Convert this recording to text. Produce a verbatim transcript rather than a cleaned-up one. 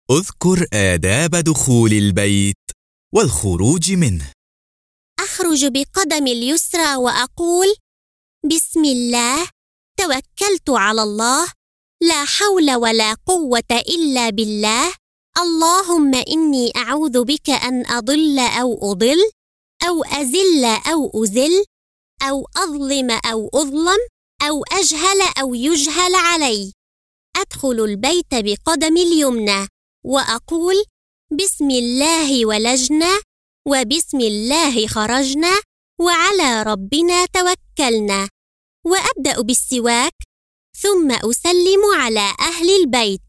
اذكر آداب دخول البيت والخروج منه. أخرج بقدمي اليسرى وأقول: بسم الله، توكلت على الله، لا حول ولا قوة إلا بالله. اللهم إني أعوذ بك أن أضل أو أضل، أو أزل أو أزل، أو أظلم أو أظلم، أو أجهل أو يجهل علي. أدخل البيت بقدمي اليمنى وأقول: بسم الله ولجنا، وبسم الله خرجنا، وعلى ربنا توكلنا. وأبدأ بالسواك، ثم أسلم على أهل البيت.